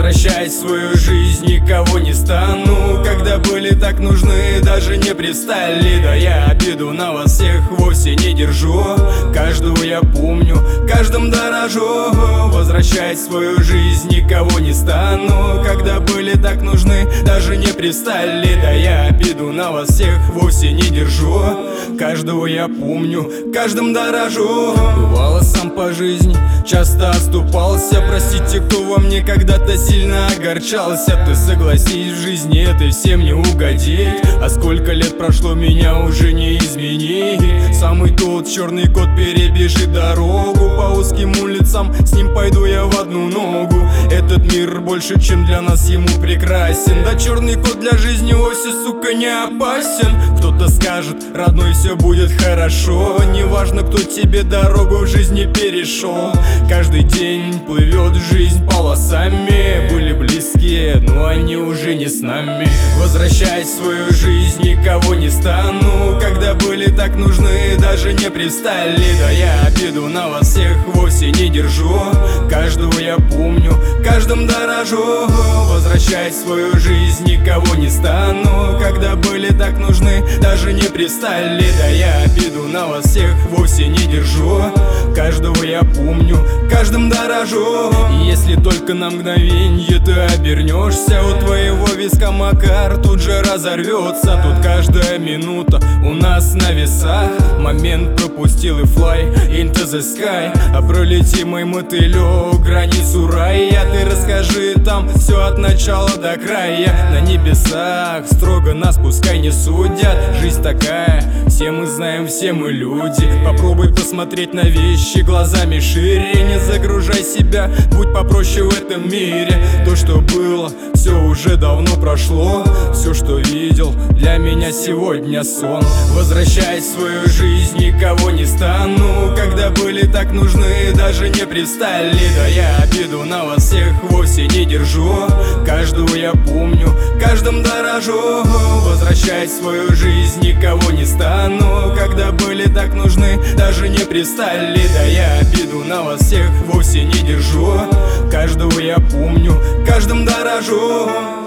Возвращать свою жизнь никого не стану. Когда были так нужны, даже не пристали. Да я обиду на вас всех вовсе не держу. Каждого я помню, каждым дорожу. Возвращать свою жизнь никого не стану. Когда были так нужны, даже не пристали. Да я обиду на вас всех вовсе не держу. Каждого я помню, каждым дорожу. Бывало сам по жизни, часто оступался. Простите, кто во мне когда-то сильно огорчался. Ты согласись, в жизни этой всем не угодить. А сколько лет прошло, меня уже не изменить. Самый тот черный кот перебежит дорогу по узким улицам, с ним пойду я в одну ногу. Этот мир больше, чем для нас, ему прекрасен. Да черный кот для жизни вовсе, сука, не опасен. Кто-то скажет, родной, все будет хорошо. Неважно, кто тебе дорогу в жизни перешел. Каждый день плывет жизнь полосами. Были близкие, но они уже не с нами. Возвращать свою жизнь никого не стану. Когда были так нужны, даже не пристали. Да я обиду на вас всех вовсе не держу. Каждого я помню, каждым дорожу. Возвращать свою жизнь никого не стану. Когда были так нужны, даже не пристали. Да я обиду на вас всех вовсе не держу. Каждого я помню, каждым дорожу. И если только на мгновенье ты обернешься, у твоего виска Макар тут же разорвется. Тут каждая минута у нас на весах. Момент пропустил и fly into the sky. А пролети, мой мотылек, границу рая. Ты расскажи там все от начала до края. На небесах строго нас пускай не судят. Жизнь такая, все мы знаем, все мы люди. Попробуй посмотреть на вещи глазами шире. Не загружай себя, будь попроще в этом мире. То, что было, все уже давно прошло. Все, что видел, для меня сегодня сон. Возвращать свою жизнь никого не стану. Когда были так нужны, даже не пристали. Да я обиду на вас всех вовсе не держу. Каждого я помню, каждым дорожу. Возвращать свою жизнь никого не стану. Когда были так нужны, даже не пристали. Да я обиду на вас всех вовсе не держу. Каждого я помню, каждым дорожу.